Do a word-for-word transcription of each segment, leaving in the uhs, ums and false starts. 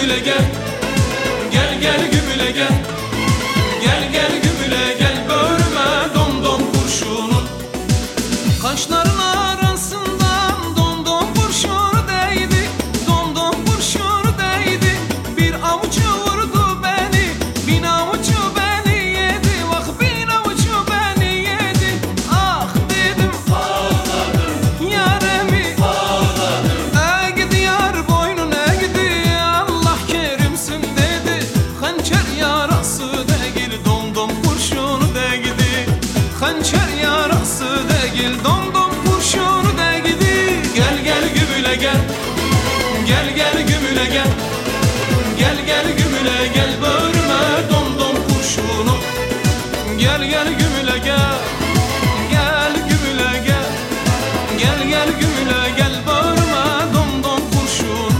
gümüle gel. Gel gel gümüle gel. Gel gel gümüle gel. Böğrüme domdom kurşunun. Kaşların arasından domdom kurşunu değdi. Domdom kurşunu değdi. Bir avucu vurdu beni. Bin avucu beni yedi. Vah bin avucu beni yedi. Ah dedim ağladım. Yaremi ağladım. Eğdi yar boynun eğdi. Allah kerimsin dedi. Hançer yarası değil domdom kurşunu değdi. Hançer yarası değil domdom kurşunu değdi. Gel gel gümüle gel. Gel gel gümüle gel. Gel gel gümüle gel. Böğrüme domdom kurşunu. Gel gel gümüle gel. Gel gümüle gel. Gel gel gümüle gel. Böğrüme domdom kurşunu.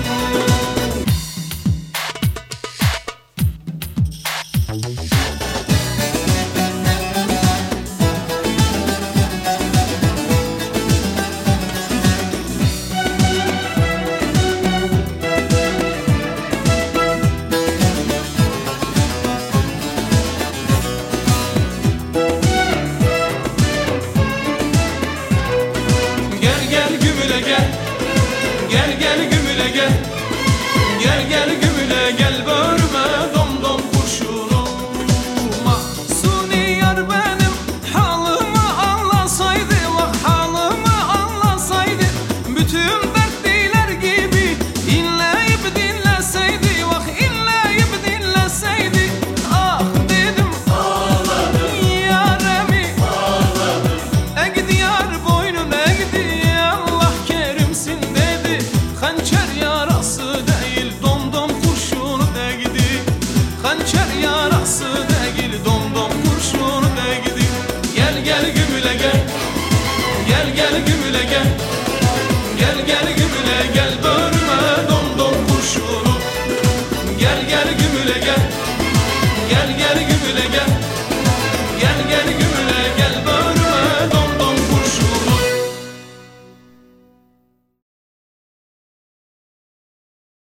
Gel gel gümüle gel. Gel gel gümüle gel. Gel gel gümüle gel. Böğrüme domdom kurşunu. Mahsuni yar benim halımı anlasaydı. Vah halımı anlasaydı. Bütün dertliler gibi inleyip dinleseydi. Vah inleyip dinleseydi. Ah dedim ağladım. Yaremi ağladım. Eğdi yar boynun eğdi. Allah kerimsin dedi. Hançer yarası değil domdom kurşunu değdi. Hançer yarası değil domdom kurşunu değdi. Gel gel gümüle gel. Gel gel gümüle gel. Gel gel gümüle gel. Böğrüme domdom kurşunu. Gel gel gümüle gel. Gel gel gümüle gel. Gel gel gümüle